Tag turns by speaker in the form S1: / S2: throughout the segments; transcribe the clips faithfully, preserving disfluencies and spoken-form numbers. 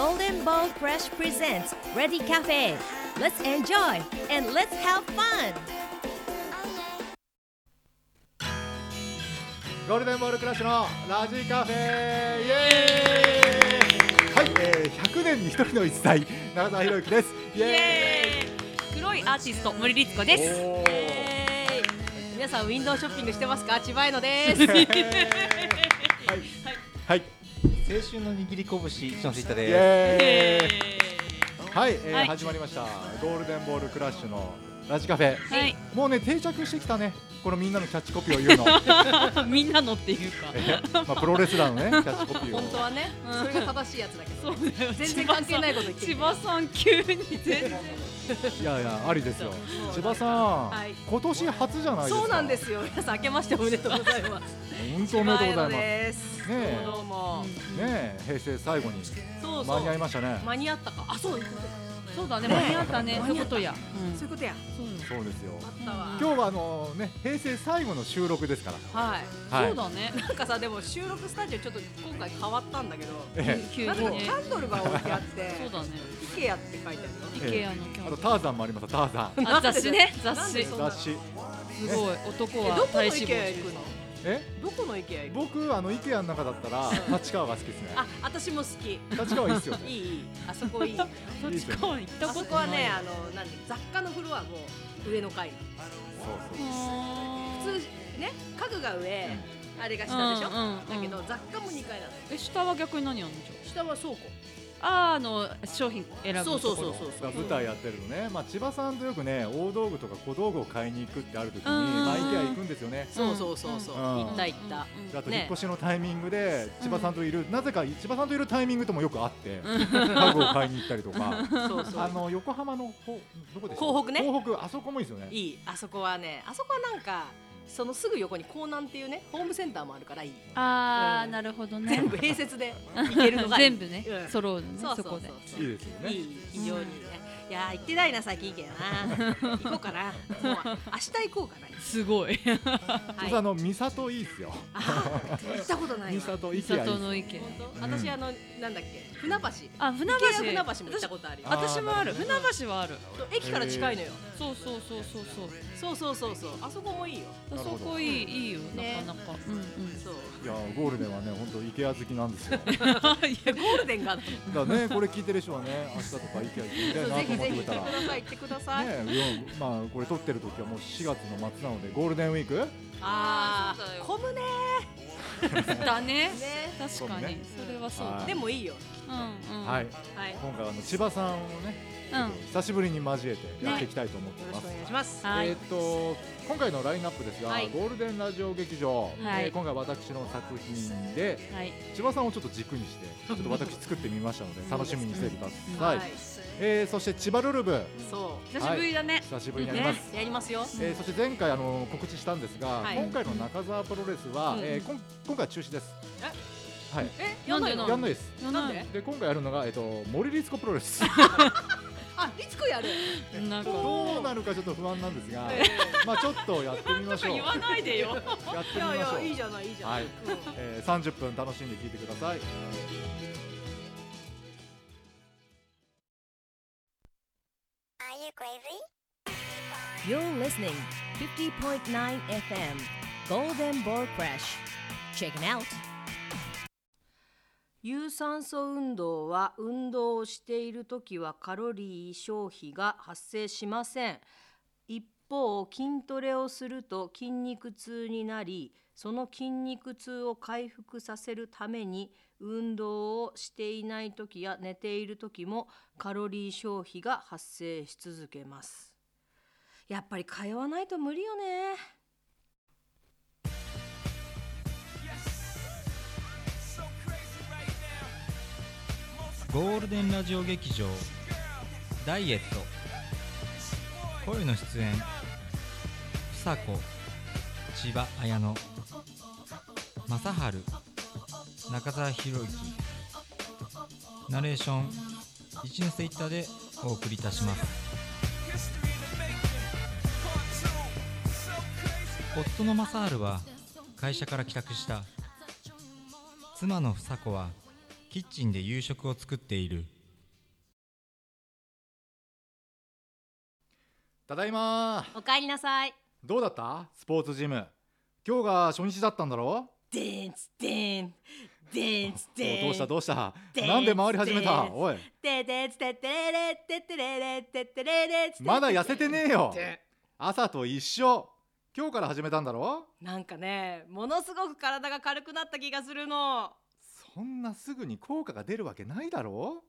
S1: Golden Ball Fresh presents Ready Cafe. Let's enjoy and let's have fun.
S2: ゴールデンボールクラッシュのラジカフェイエーイ。はい、えー、ひゃくねんにひとりの一代長澤宏之です。イエ
S3: ーイ。黒いアーティスト森律子です。
S4: 皆さんウィンドウショッピングしてますか？千葉絵のです。はい、
S2: はいはい、
S5: 青春の握り拳一ノ瀬いったです。
S2: イエーイ。はい、えー
S3: はい、
S2: 始まりましたゴールデンボールクラッシュのラジカフェ、
S3: はい、
S2: もうね定着してきたね、このみんなのキャッチコピーを言うの
S3: みんなのっていうか、
S2: まあ、プロレスラーのねキャッチコピーを
S4: 本当はね、それが正しいやつだけど、
S3: そうだよ、
S4: 全然関係ないこと言ってる。
S3: 千葉さん急に全然
S2: いやいやありですよ。千葉さん、はい、今年初じゃないですか。
S4: そうなんですよ。皆さん明けましておめでとうございます。
S2: 本当おめでとうございます。
S4: ねえ、どうも。
S2: ねえ、平成最後に間に合いましたね。
S4: 間に合ったか。あ、そういうこと。
S3: そうだね、間に合ったね。そういうことや。
S4: そういうことや。
S2: そうですよ。今日はあのね平成最後の収録ですから。
S4: はい。
S3: そうだね。
S4: なんかさ、でも収録スタジオちょっと今回変わったんだけど、
S3: 急に
S4: なんかキャンドルが置いてあって、
S3: そうだね。
S4: イケアって書いてあるよ。
S3: イケアのキャンドル。
S2: あとターザンもあります。ターザン。
S3: あ、雑誌ね。雑誌。
S2: 雑誌。
S3: すごい。男は
S4: どこのイケア行くの？
S2: え？
S4: どこのイケア行く？
S2: 僕あのイケアの中だったら立川が好きですね。
S4: あ、私も好き。
S2: 立川いいですよ。
S4: いいいい。あそこいい。
S3: 立川行ったことない。
S4: あそこはね、あのなんで雑貨のフロアも上の階。
S2: そうそう。
S4: 普通ね、家具が上、あれが下でしょ。だけど雑貨もにかいなの。
S3: え、下は逆に何あるんでしょう？
S4: 下は倉庫。
S3: あー、あの商品選ぶところ。
S4: そうそうそうそう。
S2: 舞台やってるのね。まあ千葉さんとよくね大道具とか小道具を買いに行くってある時にまあイケア行くんですよね。
S4: そうそうそうそう。行った行った。
S2: あと引っ越しのタイミングで千葉さんといる、なぜか千葉さんといるタイミングともよくあって家具を買いに行ったりとか。
S4: そうそう。
S2: あの横浜のほどこでしょ？
S4: 港北ね。
S2: 港北、あそこもいいですよね。
S4: いい。あそこはね、あそこはなんかそのすぐ横に港南っていうねホームセンターもあるからいい。
S3: ああ、なるほどね。
S4: 全部併設で行けるのが
S3: 全部ね、揃うね、そこで。
S2: いいですよね。
S4: いい、非常にね。いやー行ってないな最近行けやな。行こうかな。もう明日行こうかな。
S3: すごい。
S2: あの三郷いいですよ。
S4: 行ったことない。
S2: 三郷
S3: 三郷の池。
S4: 私あのなんだっけ船橋。
S3: あ、船橋。
S4: 船橋も行ったことあるよ。
S3: 私もある。船橋はある。
S4: 駅から近いのよ。
S3: そうそうそうそう
S4: そうそうそうそう。あそこもいいよ。
S3: あそこいいいいよ、なかなか。うんうん。
S4: そう。
S2: いやゴールデンはね本当イケア好きなんですよ。
S4: いやゴールデンが。
S2: だね、これ聞いてる人はね明日とかイケア行きたいなと思ってくれたら。ぜひぜひ行ってください
S4: 行ってください。
S2: ね、まあこれ撮ってる時はもうしがつの末なのでゴールデンウィーク。
S4: ああ、混むね
S3: だね。確かにそれはそう。
S4: でもいいよ。
S2: うんうん。はい。今回はあの千葉さんをね久しぶりに交えてやっていきたいと思っています。
S4: よろしくお願いします。
S2: えっと今回のラインナップですが、ゴールデンラジオ劇場、今回私の作品で千葉さんをちょっと軸にしてちょっと私作ってみましたので楽しみにしてください。えー、そして千葉ルルブ、
S4: そう
S3: 久しぶりだね。
S2: 久しぶりにやります。
S4: やりますよ。
S2: えー、そして前回あの告知したんですが、今回の中澤プロレスは、えー、こん今回中止です。はい。
S4: え、やんないの？
S2: やんないです。
S4: なんで？
S2: で今回やるのがえっと森律子プロレス。
S4: あ、律子やる。
S2: どうなるかちょっと不安なんですが、まあちょっとやってみましょう。
S3: 言わないでよ。
S2: やってみましょう。
S4: いやいやいいじゃないいいじゃない。はい。
S2: えー、さんじゅっぷん楽しんで聞いてください。
S1: You're listening fifty point nine F M Golden Ball Crash. Check it out.
S4: 有酸素運動は運動をしているときはカロリー消費が発生しません。一方、筋トレをすると筋肉痛になり、その筋肉痛を回復させるために運動をしていないときや寝ているときもカロリー消費が発生し続けます。やっぱり通わないと無理よね。
S5: ゴールデンラジオ劇場ダイエット、声の出演房子、千葉綾乃、正治、中澤宏之、ナレーション一ノ瀬一太でお送りいたします。夫の正治は会社から帰宅した。妻の房子はキッチンで夕食を作っている。
S2: ただいま。
S4: おかえりなさい。
S2: どうだったスポーツジム。今日が初日だったんだろ。
S4: でーんつでーんでーんつでーん。
S2: どうしたどうした。なんで回り始めた。おい
S4: ででつててれれててれれててれれつて。
S2: まだ痩せてねえよ。朝と一緒。今日から始めたんだろ。
S4: なんかね、ものすごく体が軽くなった気がするの。
S2: そんなすぐに効果が出るわけないだろ。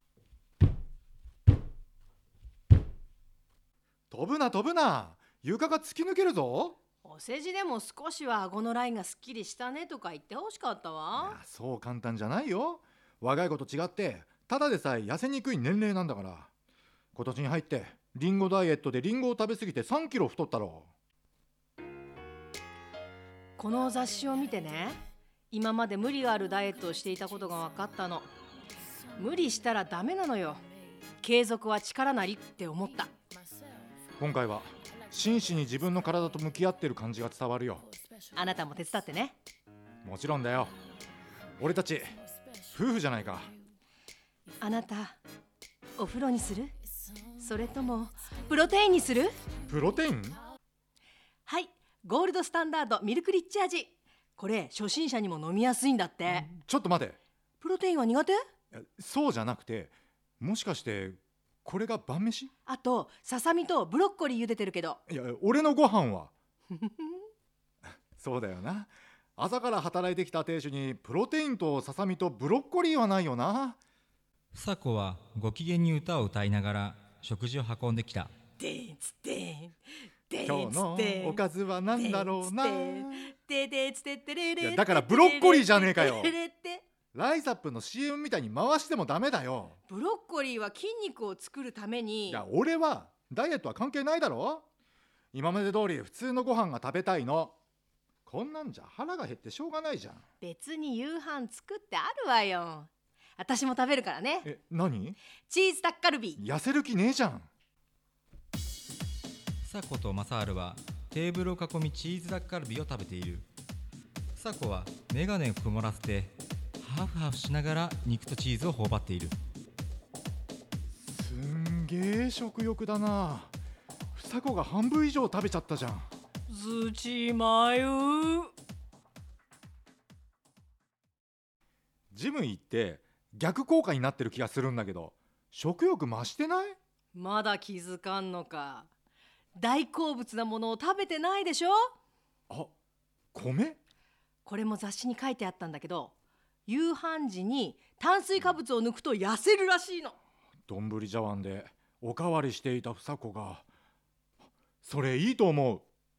S2: 飛ぶな飛ぶな。床が突き抜けるぞ。
S4: お世辞でも少しは顎のラインがすっきりしたねとか言ってほしかったわ。
S2: いや、そう簡単じゃないよ。若い子と違ってただでさえ痩せにくい年齢なんだから。今年に入ってリンゴダイエットでリンゴを食べ過ぎてさんキロ太ったろ。
S4: この雑誌を見てね、今まで無理があるダイエットをしていたことが分かったの。無理したらダメなのよ。継続は力なりって思った。
S2: 今回は真摯に自分の体と向き合ってる感じが伝わるよ。
S4: あなたも手伝ってね。
S2: もちろんだよ。俺たち夫婦じゃないか。
S4: あなたお風呂にする？それともプロテインにする？
S2: プロテイン？
S4: はい、ゴールドスタンダードミルクリッチ味。これ初心者にも飲みやすいんだって。
S2: ちょっと待て。
S4: プロテインは苦手？
S2: そうじゃなくて、もしかしてこれが晩飯？
S4: あとささみとブロッコリー茹でてるけど。
S2: いや、俺のご飯はそうだよな。朝から働いてきた亭主にプロテインとささみとブロッコリーはないよな。
S5: 房子はご機嫌に歌を歌いながら食事を運んできた。
S4: でーんつでーんで
S2: 今日のおかずは何だろうな。
S4: ででつてってれれ。
S2: いや、だからブロッコリーじゃねえかよ。
S4: てれって
S2: ライザップの シーエム みたいに回してもダメだよ。
S4: ブロッコリーは筋肉を作るために。
S2: いや、俺はダイエットは関係ないだろ。今まで通り普通のご飯が食べたいの。こんなんじゃ腹が減ってしょうがないじゃん。
S4: 別に夕飯作ってあるわよ。私も食べるからね。
S2: え、何？
S4: チーズタッカルビ。
S2: 痩せる気ねえじゃん。
S5: 房子と正治はテーブルを囲みチーズタッカルビを食べている。房子は眼鏡を曇らせてハーフハーフしながら肉とチーズを頬張っている。
S2: すんげえ食欲だな。房子が半分以上食べちゃったじゃん。
S4: ずちまゆ。
S2: ジム行って逆効果になってる気がするんだけど、食欲増してない？
S4: まだ気づかんのか。大好物なものを食べてないでしょ。
S2: あ、米？
S4: これも雑誌に書いてあったんだけど、夕飯時に炭水化物を抜くと痩せるらしいの。
S2: 丼茶碗でおかわりしていた房子が、それいいと思う。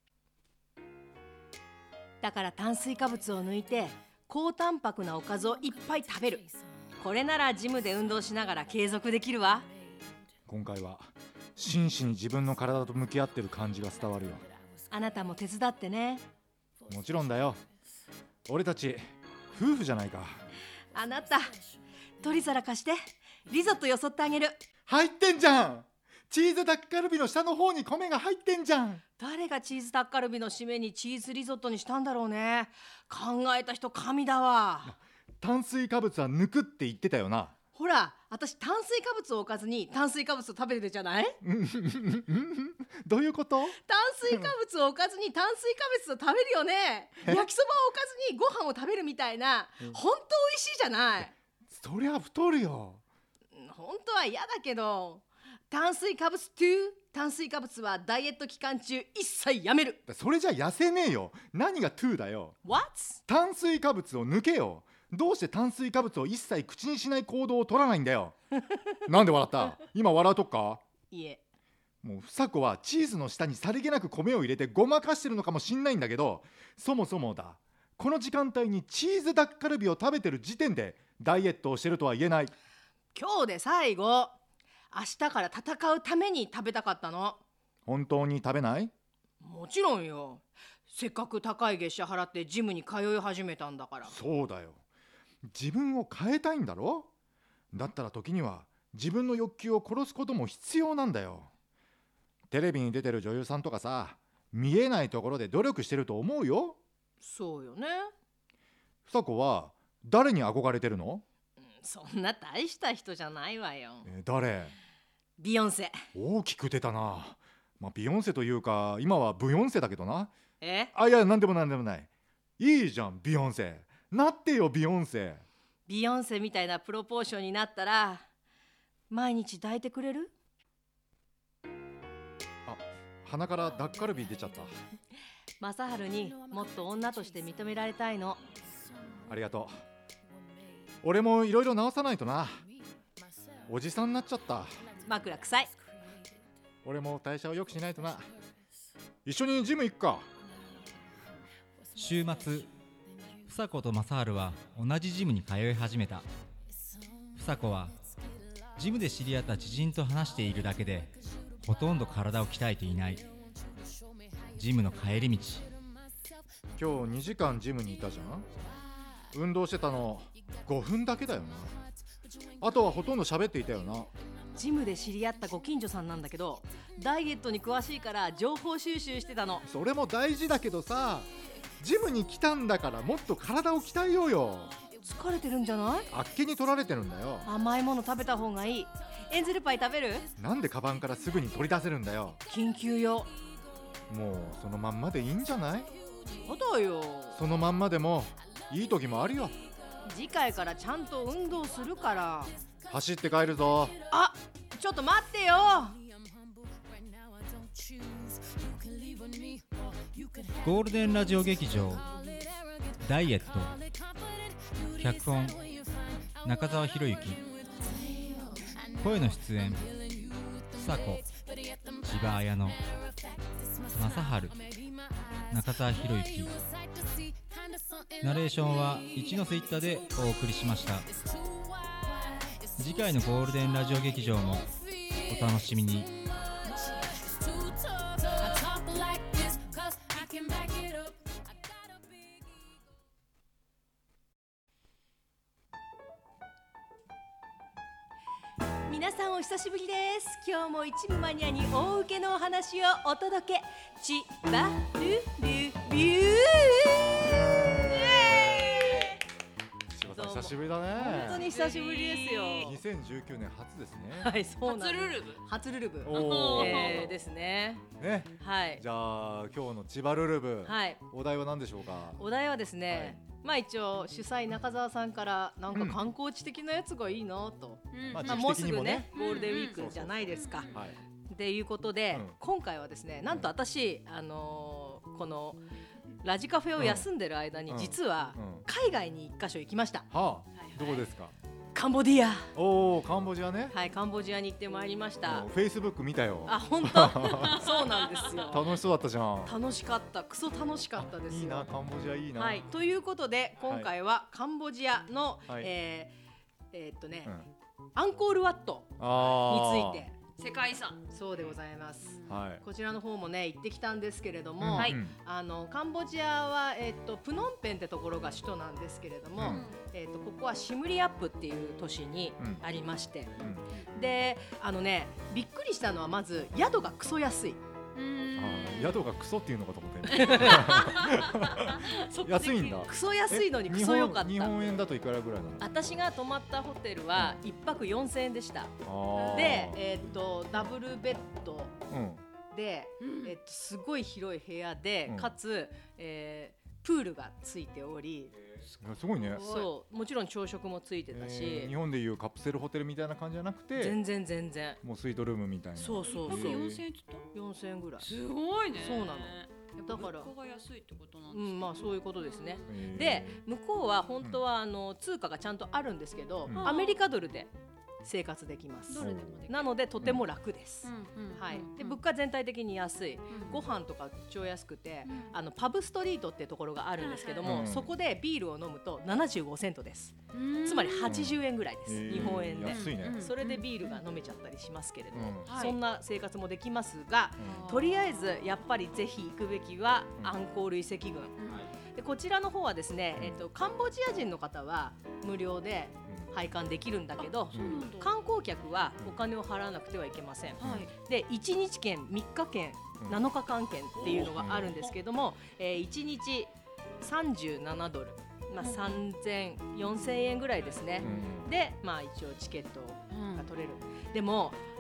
S4: だから炭水化物を抜いて高タンパクなおかずをいっぱい食べる。これならジムで運動しながら継続できるわ。
S2: 今回は真摯に自分の体と向き合ってる感じが伝わるよ。
S4: あなたも手伝ってね。
S2: もちろんだよ。俺たち夫婦じゃないか。
S4: あなた取り皿貸して、リゾットよそってあげる。
S2: 入ってんじゃん。チーズタッカルビの下の方に米が入ってんじゃん。
S4: 誰がチーズタッカルビの締めにチーズリゾットにしたんだろうね。考えた人神だわ。
S2: 炭水化物は抜くって言ってたよな。
S4: ほら、私炭水化物を置かずに炭水化物を食べてるじゃない。
S2: どういうこと？
S4: 炭水化物を置かずに炭水化物を食べるよね。焼きそばを置かずにご飯を食べるみたいな。本当美味しいじゃない。
S2: そりゃ太るよ。
S4: 本当は嫌だけど。炭水化物トゥー炭水化物はダイエット期間中一切やめる。
S2: それじゃ痩せねえよ。何がトゥーだよ。
S4: What？
S2: 炭水化物を抜けよ。どうして炭水化物を一切口にしない行動を取らないんだよ。なんで笑った？今笑うとっか？
S4: いえ。
S2: もう房子はチーズの下にさりげなく米を入れてごまかしてるのかもしんないんだけど、そもそもだ、この時間帯にチーズタッカルビを食べてる時点でダイエットをしてるとは言えない。
S4: 今日で最後。明日から戦うために食べたかったの。
S2: 本当に食べない？
S4: もちろんよ。せっかく高い月謝払ってジムに通い始めたんだから。
S2: そうだよ。自分を変えたいんだろ。だったら時には自分の欲求を殺すことも必要なんだよ。テレビに出てる女優さんとかさ、見えないところで努力してると思うよ。
S4: そうよね。
S2: 房子は誰に憧れてるの？
S4: そんな大した人じゃないわよ。
S2: え、誰？
S4: ビヨンセ。
S2: 大きく出たな。 まあ、ビヨンセというか今はブヨンセだけどな。
S4: え
S2: あ、いや、なんでもなんでもない。いいじゃんビヨンセ、なってよビヨンセ。
S4: ビヨンセみたいなプロポーションになったら毎日抱いてくれる？
S2: あ、鼻からダッカルビ出ちゃった。
S4: 正治にもっと女として認められたいの。
S2: ありがとう。俺もいろいろ直さないとな。おじさんになっちゃった。
S4: 枕臭い。
S2: 俺も代謝を良くしないとな。一緒にジム行くか。
S5: 週末、房子と正治は同じジムに通い始めた。房子はジムで知り合った知人と話しているだけでほとんど体を鍛えていない。ジムの帰り道、
S2: 今日にじかんジムにいたじゃん。運動してたのごふんだけだよな。あとはほとんど喋っていたよな。
S4: ジムで知り合ったご近所さんなんだけど、ダイエットに詳しいから情報収集してたの。
S2: それも大事だけどさ、ジムに来たんだからもっと体を鍛えようよ。
S4: 疲れてるんじゃない？
S2: あっけに取られてるんだよ。
S4: 甘いもの食べた方がいい。エンゼルパイ食べる？
S2: なんでカバンからすぐに取り出せるんだよ。
S4: 緊急用。
S2: もうそのまんまでいいんじゃない？
S4: そうだよ。
S2: そのまんまでもいい時もあるよ。
S4: 次回からちゃんと運動するから。
S2: 走って帰るぞ。
S4: あ、ちょっと待ってよ。
S5: ゴールデンラジオ劇場ダイエット、脚本中澤博之、声の出演房子、千葉綾乃、正治、中澤博之。ナレーションは一ノ瀬一太でお送りしました。次回のゴールデンラジオ劇場もお楽しみに。
S4: 皆さんお久しぶりです。今日も一部マニアに大受けのお話をお届け。千葉ルルビュー。
S2: 久しぶりだね。
S4: 本当に久しぶりですよ。
S2: にせんじゅうきゅうねん初ですね。
S4: はい、そうなんです。
S3: 初ルルブ。
S4: 初ルルブ。
S2: おー、
S4: えー、ですね。
S2: ね。
S4: はい。
S2: じゃあ今日の千葉ルルブ、
S4: はい。
S2: お題は何でしょうか。
S4: お題はですね、はい、まあ一応主催中澤さんからなんか観光地的なやつがいいなと、
S2: うんまあ、
S4: まあ、もうすぐねゴールデンウィークじゃないですか。っていうことで、うん、今回はですね、なんと私、あのー、このラジカフェを休んでる間に実は海外に一箇所行きました。
S2: うんうんはあはいはい、どこですか？
S4: カンボディア。
S2: おー、カンボジアね。
S4: はい、カンボジアに行ってまいりました。
S2: フェイスブック見たよ。
S4: あ、本当そうなんですよ。
S2: 楽しそうだったじゃん。
S4: 楽しかった、クソ楽しかったですよ。
S2: いいな、カンボジアいいな。
S4: はい、ということで今回はカンボジアの、はい、えー、えー、っとね、うん、アンコールワットについて。
S3: 世界遺産。
S4: そうでございます、
S2: はい、
S4: こちらの方もね行ってきたんですけれども、
S2: うん、
S4: はい、あのカンボジアは、えー、っとプノンペンってところが首都なんですけれども、うん、えー、っとここはシムリアップっていう都市にありまして、うん、であのねびっくりしたのはまず宿がクソ安い。
S2: うーん、宿がクソっていうのかと思って安いんだ。
S4: クソ安いのにクソ良かった。
S2: 日本円だといくらぐらいなの？
S4: 私が泊まったホテルは一泊よんせんえんでした。で、えー、っとダブルベッドで、うん、えー、っとすごい広い部屋で、うん、かつ、えー、プールがついており、
S2: すごいね。
S4: そうもちろん朝食もついてたし、
S2: えー、日本でいうカプセルホテルみたいな感じじゃなくて
S4: 全然全然
S2: もうスイートルームみたいな。
S4: そうそうそう。
S3: よんせんえんって言った？
S4: よんせんえんぐらい。
S3: すごいね。
S4: そうなの。だから
S3: 物価が安いってことなんですか？
S4: うん、まあそういうことですね。で向こうは本当はあの通貨がちゃんとあるんですけど、うん、アメリカドルで生活できます。なのでとても楽です。はい。で物価全体的に安い。ご飯とか超安くて、うん、あのパブストリートっていうところがあるんですけども、うん、そこでビールを飲むとななじゅうごセントです。つまりはちじゅうえんぐらいです。うん、日本円で、
S2: 安いね。
S4: それでビールが飲めちゃったりしますけれども、うん、そんな生活もできますが、うん、とりあえずやっぱりぜひ行くべきはアンコール遺跡群。でこちらの方はですね、えっとカンボジア人の方は無料で拝観できるんだけど、うん、観光客はお金を払わなくてはいけません、うん、でいちにち券、みっか券、なのかかん券っていうのがあるんですけども、えー、いちにちさんじゅうななドル、まあ、さんぜん、よんせんえんぐらいですね、うん、で、まあ、一応チケットが取れる、うん、でも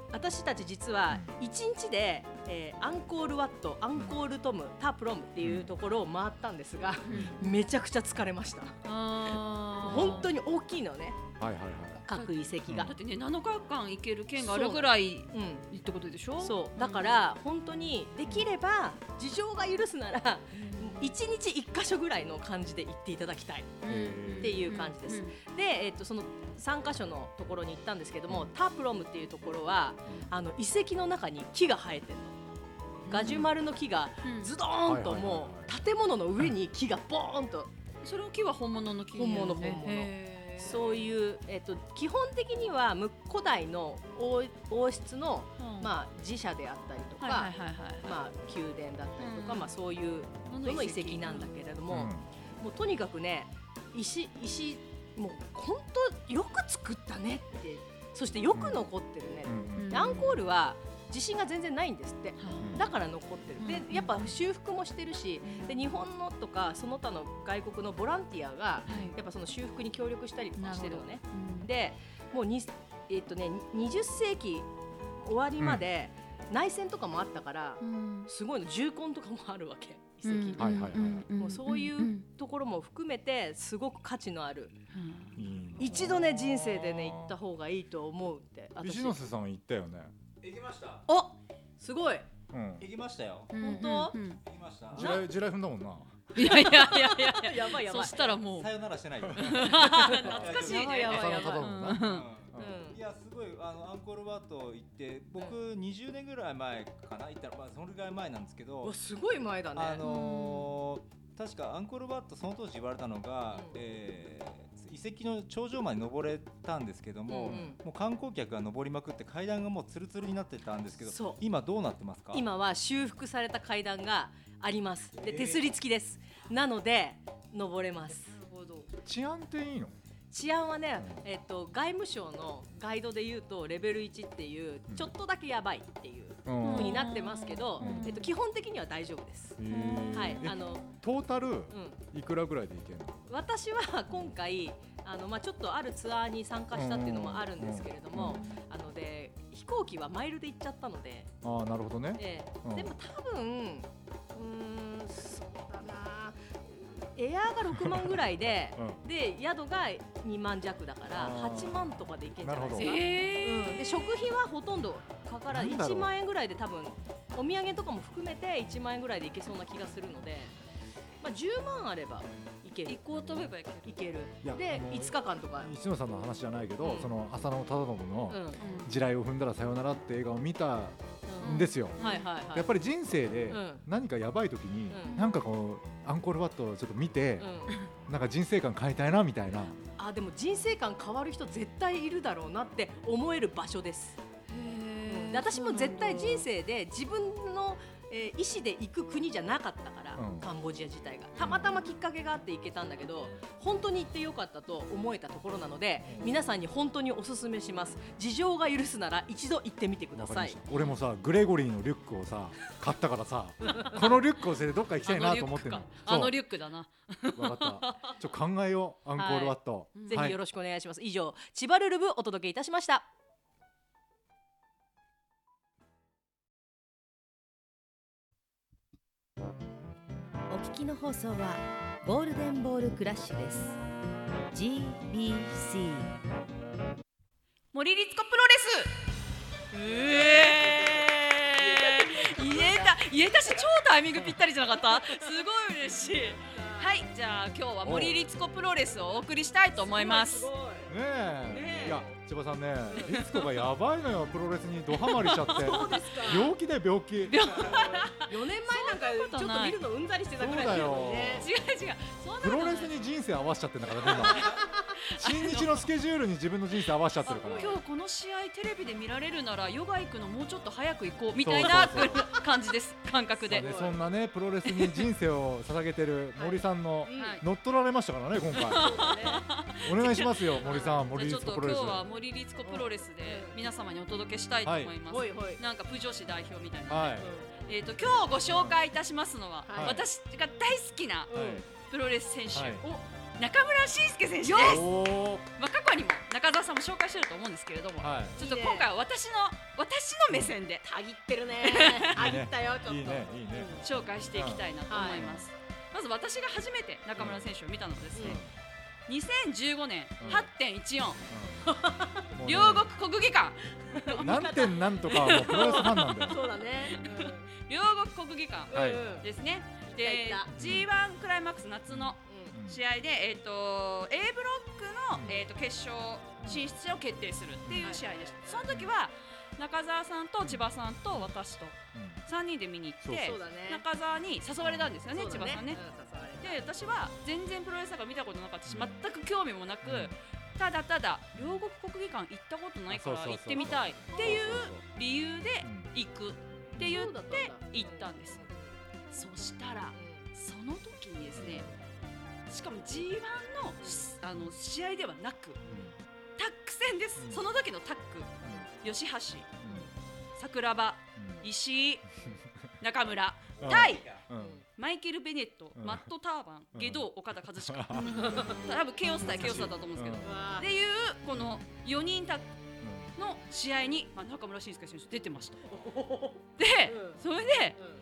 S4: 私たち実はいちにちで、えー、アンコールワット、アンコールトム、タプロムっていうところを回ったんですが、うん、めちゃくちゃ疲れました。あ本当に大きいのね、はいはいはい、各遺跡が。
S3: だってねなのかかん行ける県があるぐらいってことでしょ。
S4: そうだから本当にできれば事情が許すならいちにちいっかしょぐらいの感じで行っていただきたいっていう感じです。で、えっと、そのさんかしょのところに行ったんですけども、タプロムっていうところはあの遺跡の中に木が生えてるの。ガジュマルの木がズドーンともう建物の上に木がボーンと。
S3: その木は本物の木、
S4: 本物本物。そういう、えっと、基本的には古代の 王, 王室の、うんまあ、寺社であったりとか、まあ、宮殿だったりとか、うんまあ、そういうのの遺跡なんだけれども、うん、もうとにかくね石石もう本当よく作ったねって、そしてよく残ってるね、うん、アンコールは地震が全然ないんですって、うん、だから残ってる。でやっぱ修復もしてるし、で日本のとかその他の外国のボランティアがやっぱその修復に協力したりとかしてるのね、うん、でもうに、えーっとね、にじゅっせいき終わりまで内戦とかもあったから、うん、すごいの重婚とかもあるわけ遺跡に、うん、もうそういうところも含めてすごく価値のある、うん、一度ね人生でね行った方がいいと思うって。
S2: 石野瀬さん行ったよね。
S6: 行きました。
S4: おすごい、
S6: うん、行きましたよ。
S4: 本当、
S6: うんうん、行きました。
S2: 地雷地雷踏んだもんな。
S3: いやいやいやいや
S4: やばいやばい。
S3: そしたらもう
S6: さよならしてないよ。
S3: 懐かしいね。
S4: やばいやばいやばい。
S6: いやすごいあのアンコールワット行って僕にじゅうねんぐらい前かな行ったら、まあ、そのぐらい前なんですけど、
S4: すごい前だね。
S6: あのー、確かアンコールワットその当時言われたのが、うんえー遺跡の頂上まで登れたんですけども、うんうん、もう観光客が登りまくって階段がもうツルツルになってたんですけど、今どうなってますか？
S4: 今は修復された階段があります。で手すり付きです、えー、なので登れます。
S2: なるほど。治安っていいの？
S4: 治安はね、えっと、外務省のガイドで言うとレベルいちっていうちょっとだけやばいっていう風になってますけど、うんえっと、基本的には大丈夫です。はい、あの
S2: トータル、うん、いくらぐらいで行けるの？
S4: 私は今回あの、まあ、ちょっとあるツアーに参加したっていうのもあるんですけれども、あので飛行機はマイルで行っちゃったので。
S2: ああなるほどね、
S4: えー、でも多分うーんそうだなエアーがろくまんぐらいで、うん、で宿がにまんじゃくだからはちまんとかで行けるんじゃないですか、うん、で食費はほとんどかからいちまんえんぐらいで多分お土産とかも含めていちまんえんぐらいで行けそうな気がするので、まあ、じゅうまんあれば行ける。
S3: 行こうと思えば行
S4: ける。行けるでいつかかんとか
S2: 石野さんの話じゃないけど、うん、その浅野忠信の地雷を踏んだらさよならって映画を見たんですよ、うんはいはいはい、やっぱり人生で何かやばい時に、うん、なんかこうアンコールワットをちょっと見て、うん、なんか人生観変えたいなみたいな。
S4: あでも人生観変わる人絶対いるだろうなって思える場所です。へー、で私も絶対人生で自分のえー、意思で行く国じゃなかったから、うん、カンボジア自体がたまたまきっかけがあって行けたんだけど、本当に行ってよかったと思えたところなので、皆さんに本当におすすめします。事情が許すなら一度行ってみてください。
S2: 俺もさグレゴリーのリュックをさ買ったからさこのリュックを捨ててどっか行きたいなと思ってるの。
S3: あのリュックだな。
S2: 分かった。ちょっと考えようアンコールワット、はい、
S4: ぜひよろしくお願いします、はい、以上千葉ルルブお届けいたしました。
S1: お聞きの放送はゴールデンボールクラッシュです。 ジービーシー
S3: 森律子プロレス。えー、言えた言えたし超タイミングぴったりじゃなかった？すごい嬉しい。はい、じゃあ今日は森律子プロレスをお送りしたいと思います。
S2: ねえ、いや千葉さんね、律子がやばいのよ、プロレスにドハマりしちゃって
S4: そうですか。
S2: 病気だよ病気。よねんま
S4: えなんかちょっと見るのうんざりしてたぐらいだよね。
S3: 違う違う、そんな
S2: プロレスに人生合わせちゃってんだからね今新日のスケジュールに自分の人生合わせちゃってるから。
S3: 今日この試合テレビで見られるならヨガ行くのもうちょっと早く行こうみたいな感じです。感覚で。
S2: そんなねプロレスに人生を捧げてる森さんの乗っ取られましたからね今回。お願いしますよ森さん。森律子プロレス。
S3: 今日は森律子プロレスで皆様にお届けしたいと思います。なんかプ女子代表みたいな。えっと今日ご紹介いたしますのは私が大好きなプロレス選手。中村慎介選手です。まあ、過去にも中中澤さんも紹介してると思うんですけれども、はい、ちょっと今回は私の私の目線で
S4: たぎってるねたぎったよちょっといいね
S3: いいね紹介していきたいなと思います、はい、まず私が初めて中村選手を見たのはですね、うん、にせんじゅうごねん はちてんいちよん、うん、両国国技館
S2: 何点なんとかはもうプロレスファンなんだよ
S4: そうだね、
S3: うん、両国国技館ですね、はい、で ジーワン クライマックス夏の試合で、えー、と A ブロックの、えー、と決勝進出を決定するっていう試合でした。その時は中澤さんと千葉さんと私とさんにんで見に行って、うん、中澤に誘われたんですよね、うん、千葉さんね、うん、で私は全然プロレスなんか見たことなかったし、全く興味もなく、うん、ただただ両国国技館行ったことないから行ってみたいっていう理由で行くって言って行ったんです。そしたらその時にですね、しかも ジーワン の, あの試合ではなく、うん、タッグ戦です、うん、その時のタッグ、うん、吉橋、うん、桜庭、うん、石井中村対、うん、マイケル・ベネット、うん、マット・ターバン、ゲドウ、岡田和親多分ケイオス対ケイオスだったと思うんですけど、うん、っていうこのよにんタッグの試合に、まあ、中村慎介選手出てましたで、うん、それで、うん、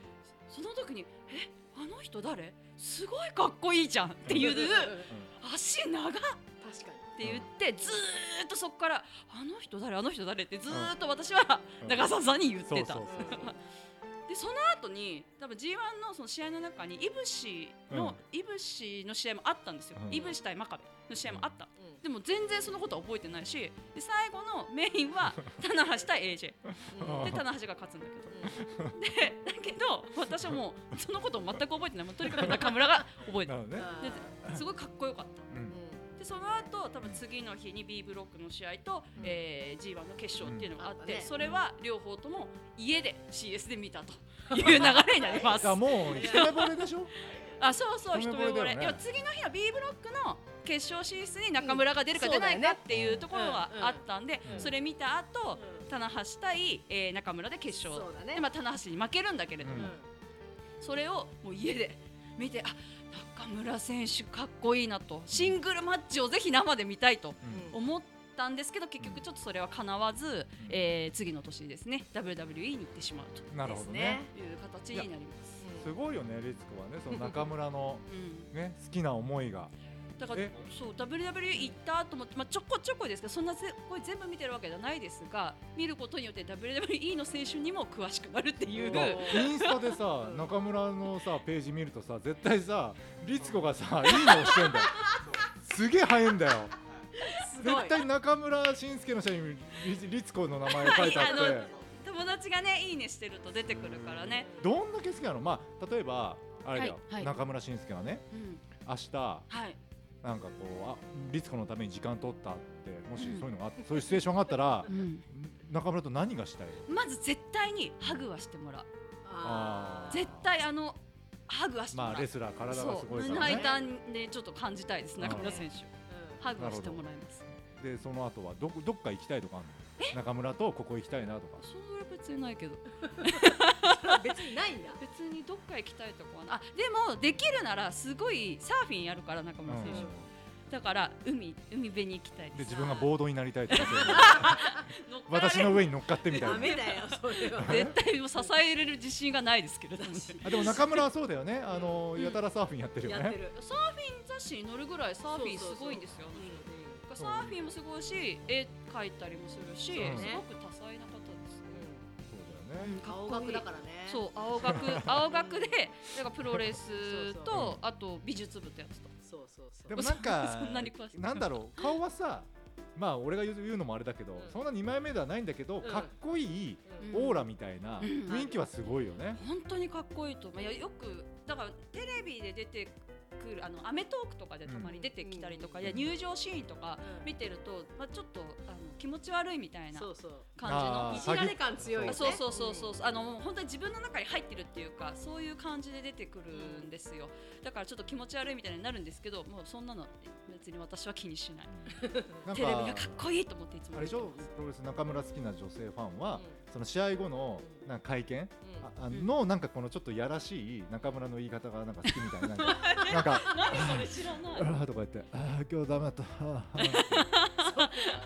S3: その時にえあの人誰すごいかっこいいじゃんっていう足長っって言ってずーっとそこからあの人誰あの人誰ってずーっと私は中澤さんに言ってた。でその後に多分 ジーワン の, その試合の中にイブシの、うん、イブシの試合もあったんですよ、うん、イブシ対真壁の試合もあった、うん、でも全然そのことは覚えてないし、で最後のメインは棚橋対 エージェー、うん、で棚橋が勝つんだけど、うん、でだけど私はもうそのことを全く覚えてない、もうとにかく中村が覚えてる、ね、ですごいかっこよかった、うん、でその後多分次の日に B ブロックの試合と、うんえー、ジーワン の決勝っていうのがあって、うん、それは両方とも家で シーエス で見たという流れになります。
S2: いやもう一目惚れでしょ
S3: あそうそう一目惚れ、ね、でも次の日は B ブロックの決勝進出に中村が出るか出ないかっていうところがあったんで、うんうん、それ見た後、うん、棚橋対、えー、中村で決勝、ねでまあ、棚橋に負けるんだけれども、うん、それをもう家で見て、あ中村選手かっこいいなと、シングルマッチをぜひ生で見たいと思ったんですけど、結局ちょっとそれは叶わず、うんえー、次の年ですね ダブリューダブリューイー に行ってしまうと
S2: なるほど、ね、
S3: いう形になります。
S2: すごいよね、律子はね、その中村の、ね、好きな思いが
S3: だからそう ダブリューダブリューイー 行ったと思って、まあ、ちょこちょこですけどそんなぜこれ全部見てるわけじゃないですが、見ることによって ダブリューダブリューイー の選手にも詳しくなるっていう
S2: インスタでさ中村のさページ見るとさ絶対さ律子がさいいのをしてんだよすげえ早いんだよ絶対中村慎介の下に律子の名前が書いてあって
S3: 友達がねいいねしてると出てくるからね。
S2: どんだけ好きなの。まあ例えばあれだよ、はいはい、中村慎介はね、うん、明日、はいなんかこうあ律子のために時間取ったってもしそういうのがあって、うん、そういうシチュエーションがあったら、うん、中村と何がしたい。
S3: まず絶対にハグはしてもらう。あ絶対あのハグはしてもらう。
S2: まあレスラー体がすごいからね。
S3: 胸板でちょっと感じたいです中村選手、うん、ハグはしてもらいます。
S2: でその後はどどっか行きたいとかあるの。中村とここ行きたいなとか。
S3: それは別にないけど
S4: 別にないんだ。
S3: 別にどっか行きたいとかはなあ。でもできるならすごいサーフィンやるから中村選手、うん、だから海海辺に行きたいです。
S2: で自分がボードになりたいとか私の上に乗っかってみたいな。
S4: ダメだよそれは
S3: 絶対も支えれる自信がないですけれども、ね、
S2: あでも中村はそうだよね。あのやたらサーフィンやってるよね。やってる。
S3: サーフィン雑誌に載るぐらいサーフィンすごいんですよ。サーフィンもすごいし絵描いたりもするし、うん、すごく多彩な方です、
S2: うん、そうだよね。
S4: 青学だからね。
S3: そう青学青学でだからプロレスとそうそう、うん、あと美術部ってやつと。
S4: そうそうそう。
S2: でもなんかそんなに詳しいなんだろう顔はさまあ俺が言うのもあれだけど、うん、そんなにまいめではないんだけど、うん、かっこいいオーラみたいな雰囲気はすごいよね。
S3: うん、本当にかっこいいと思う。いやよくだからテレビで出てくるあのアメトークとかでたまに出てきたりとか、うん、いや入場シーンとか見てると、まあ、ちょっとあの気持ち悪いみたいな感じの
S4: いじられ感強いよね。
S3: そうそうそうそう、うん、あの本当に自分の中に入ってるっていうかそういう感じで出てくるんですよ。だからちょっと気持ち悪いみたいになるんですけど、もうそんなの別に私は気にしない。テレビがかっこいいと思っていつも
S2: あれでしょ。プロレス中村好きな女性ファンは、うん、その試合後のなんか会見、うん、あのなんかこのちょっとやらしい中村の言い方がなんか好きみたいな。なんかなんか
S3: 何それ知らない。
S2: あとか言ってあ今日ダメだった。
S3: あ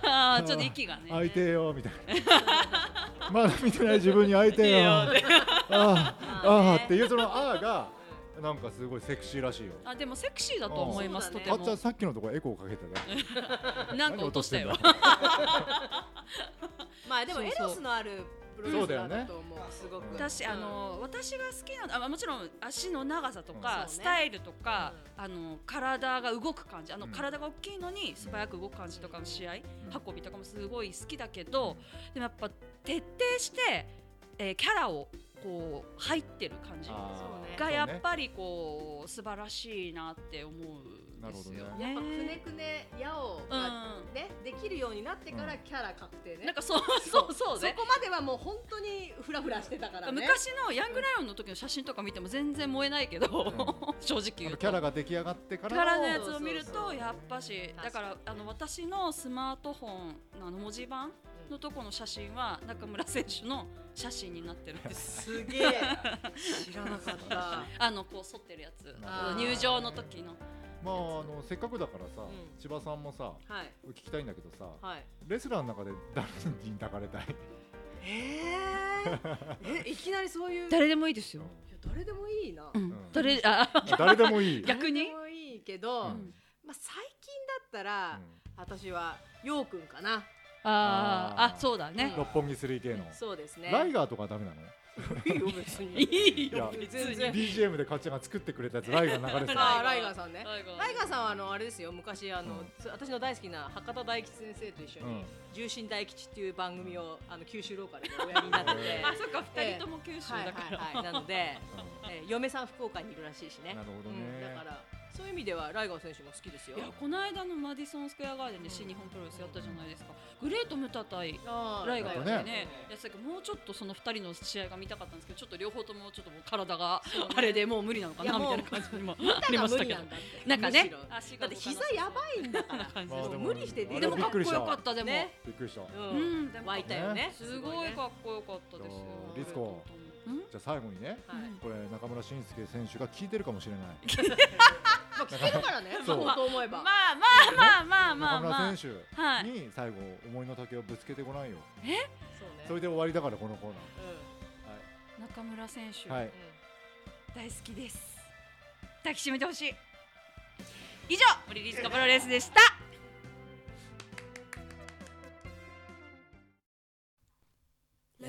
S3: あちょっと息がね
S2: 相手よみたいなまだ見てない自分に相手よあああっていうそのあーがなんかすごいセクシーらしいよ。
S3: あでもセクシーだと思います、とても。
S2: かっちゃんさっきのところエコーかけて
S3: ねなんか落としたよ
S4: まあでもエロスのあるプロレスラーだと思う。すごく
S3: 私あの私が好きなあもちろん足の長さとか、スタイルとか、あの体が動く感じ、あの体が大きいのに素早く動く感じとかの試合、運びとかもすごい好きだけど、でもやっぱ徹底して、えー、キャラをこう入ってる感じがやっぱりこう素晴らしいなって思うんですよね。
S4: やっぱくねくねやおがねできるようになってからキャラ確定ね。
S3: なんかそうそうそうね。
S4: そこまではもう本当にフラフラしてたからね。
S3: 昔のヤングライオンの時の写真とか見ても全然燃えないけど、正直言うと
S2: キャラが出来上がってから
S3: キャラのやつを見るとやっぱし、だからあの私のスマートフォンのあの文字盤のとこの写真は中村選手の写真になってるんです。
S4: すげえ知らなかった
S3: あのこう反ってるやつ、入場の時の。
S2: まああのせっかくだからさ、千葉さんもさ、聞きたいんだけどさ、レスラーの中で誰に抱かれたい？
S4: ええいきなりそういう
S3: 誰でもいいですよ。
S4: 誰でもいいな。
S3: 誰あ
S2: 誰でもいい。
S3: 逆に？
S4: 誰でもいいけど、まあ最近だったら私はヨウくんかな。
S3: ああ、そうだね。
S2: 六本木スリーケーの。
S4: そうですね。
S2: ライガーとかダメなの？
S4: いいよ別に。
S3: いいよ別に。
S2: ビージーエム でかっちゃんが作ってくれたやつライガー流れて
S4: た。あライガーさんね。ライガーさんはあのあれですよ、昔あの私の大好きな博多大吉先生と一緒に重心大吉っていう番組をあの九州ローカルでおやりになってて。
S3: あそっか二人とも九州だから。
S4: なので嫁さん福岡にいるらしいしね。
S2: なるほどね。
S4: だから。そういう意味ではライガー選手も好きですよ。
S3: いやこの間のマディソンスクエアガーデンで新日本プロレスやったじゃないですか。グレートムタ対ライガーでね、やつだけどもうちょっとそのふたりの試合が見たかったんですけど、ちょっと両方ともちょっともう体があれでもう無理なのかなみたいな感じにもありましたけど、なんかね、
S4: だって膝やばいんだから無理して出
S3: でもかっこよかったでも
S2: びっくりした。
S3: うん
S4: 湧いたよね。
S3: すごいかっこよかったですよ。
S2: リツコ。じゃあ最後にね、これ中村慎介選手が聞いてるかもしれない。
S4: まあ聞けるからね。そうと思えば。
S3: まあまあまあまあまあまあ。
S2: 中村選手に最後思いの丈をぶつけてごらんよ。
S3: え？
S2: それで終わりだからこのコー
S3: ナー。中村選手
S2: 大
S3: 好きです。抱きしめてほしい。以上森リツコプロレスでした。
S2: はい、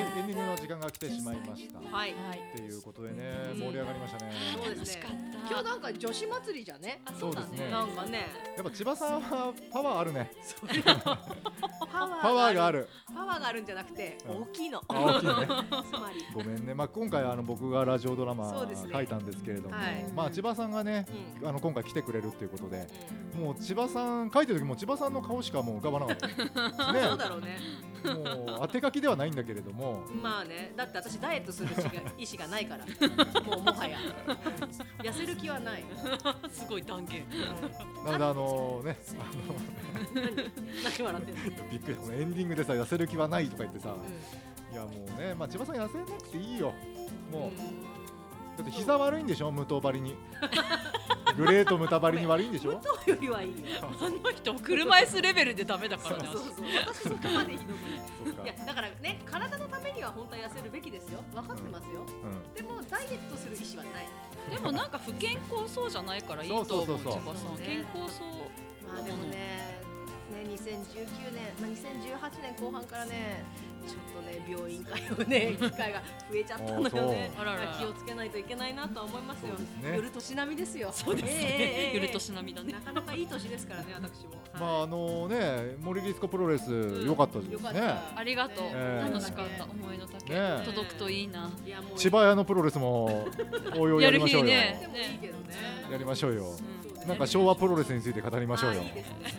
S2: エンディングの時間が来てしまいました。
S4: はい。
S2: っていうことでね、盛り上がりましたね。
S4: そうですね。今日なんか女子祭りじゃね。
S2: そうですね。
S4: なんかね。
S2: やっぱ千葉さんはパワーあるね。
S4: パ
S2: ワーがある。
S4: パワーがあるんじゃなくて大きいの。
S2: 大きいね。
S4: つまり。
S2: ごめんね。まあ今回あの僕がラジオドラマ書いたんですけれども、まあ千葉さんがね、あの今回来てくれるっていうことで、もう千葉さん書いてる時も千葉さんの顔しかもう浮かばなかった。ね。
S4: そうだろうね。
S2: もう当て書きではないんだけれども、
S4: まあね、だって私ダイエットする意思がないからもうもはや痩せる気はない
S3: すごい断言
S2: なのであのね
S4: あの何笑ってんの
S2: びっくり、エンディングでさ痩せる気はないとか言ってさ、いやもうね、まあ千葉さん痩せなくていいよもう、だって膝悪いんでしょ、無糖張りにグレートムタ張りに悪いんでしょ。
S4: 無糖よりはいいよ。
S3: あの人車椅子レベルでダメだからね。
S4: そうそうそう、私そこまでひどくない。いやだからね、体のためには本当は痩せるべきですよ。分かってますよ。でもダイエットする意思はない。
S3: でもなんか不健康そうじゃないからいいと思う。千葉さん健康そう。
S4: まあでもね、ねにせんじゅうきゅうねん、まあにせんじゅうはちねんこう半からね。ちょっとね病院通うね機会が増えちゃったのよね。気をつけないといけないなとは思いますよ。夜年並みですよ。
S3: そうですね。夜年並みだね。
S4: なかなかいい年ですからね、私も。
S2: まああのね、森リツコプロレス良かったですね。
S3: ありがとう。楽しかった。思いの丈届くといいな。
S2: 千葉屋のプロレスも応用やりましょうよ。やりましょうよ。なんか昭和プロレスについて語りましょうよ。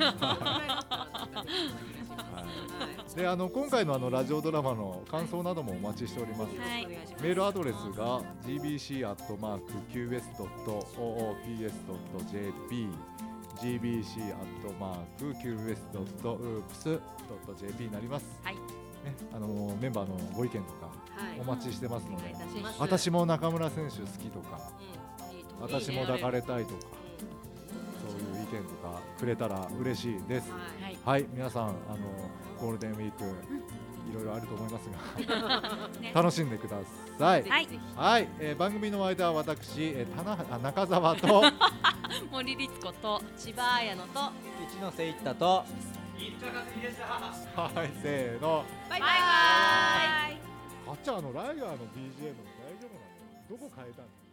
S2: であの今回のあのラジオドラマの感想などもお待ちしております。
S3: はい、
S2: メールアドレスが ジービーシー アットマーク キューエス ドット オーピーエス ドット ジェーピー ジービーシー アットマーク キューエス ドット ウープス ドット ジェーピー になります。
S3: はい。
S2: ね、あのメンバーのご意見とかお待ちしてますので、
S4: はい、
S2: 私も中村選手好きとか、うん、私も抱かれたいとか、そういう意見とかくれたら嬉しいです。
S3: はい。
S2: はい、皆さんあのゴールデンウィーク、うん、いろいろあると思いますが、ね、楽しんでください。はい、はい、えー、番組の間は私、えー、棚あ中澤と
S3: 森律子と千葉彩乃と
S6: 一ノ瀬一太と
S2: 飯塚和樹でした。はい、せーの。
S3: バイバイ。
S2: あっちゃん、あのライガーの ビージーエム 大丈夫なの？どこ変えたの？